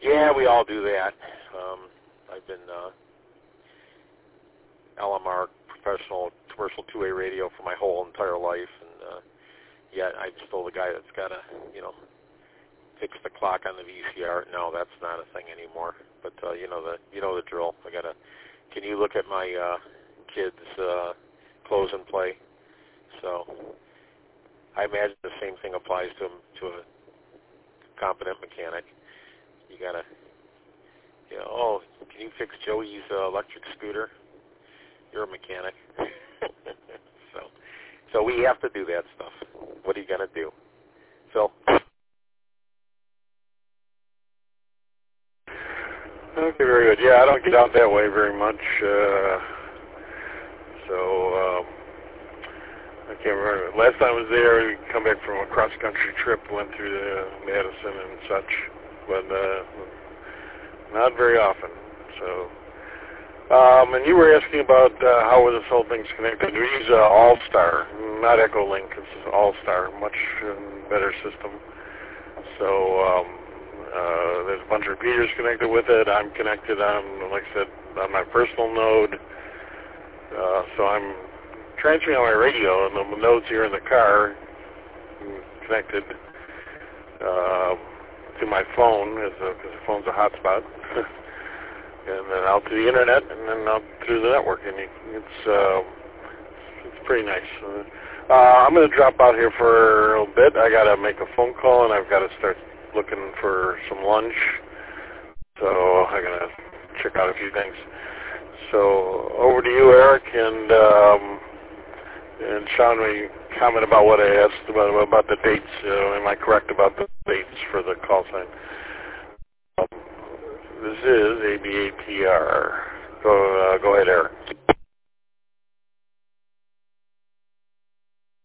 Yeah, we all do that. I've been LMR professional commercial two-way radio for my whole entire life, and yet I'm still the guy that's got to, fix the clock on the VCR. No, that's not a thing anymore. But you know the drill. Can you look at my kids' close and play? So I imagine the same thing applies to a competent mechanic. You gotta, can you fix Joey's electric scooter? You're a mechanic. So we have to do that stuff. What are you gonna do, Phil? Okay, very good. Yeah, I don't get out that way very much, I can't remember. Last time I was there, we come back from a cross-country trip, went through Madison and such, but not very often. So, and you were asking about how this whole thing's connected. We use All-Star, not Echolink. This is All-Star, much better system. So there's a bunch of repeaters connected with it. I'm connected on, like I said, on my personal node. So I'm transferring on my radio, and the nodes here in the car connected to my phone, because the phone's a hotspot, and then out to the internet, and then out through the network, and it's pretty nice. I'm going to drop out here for a little bit. I got to make a phone call, and I've got to start looking for some lunch, so I'm going to check out a few things. So over to you, Eric, and Sean, may comment about what I asked about the dates. Am I correct about the dates for the call sign? This is ABAPR. Go ahead, Eric.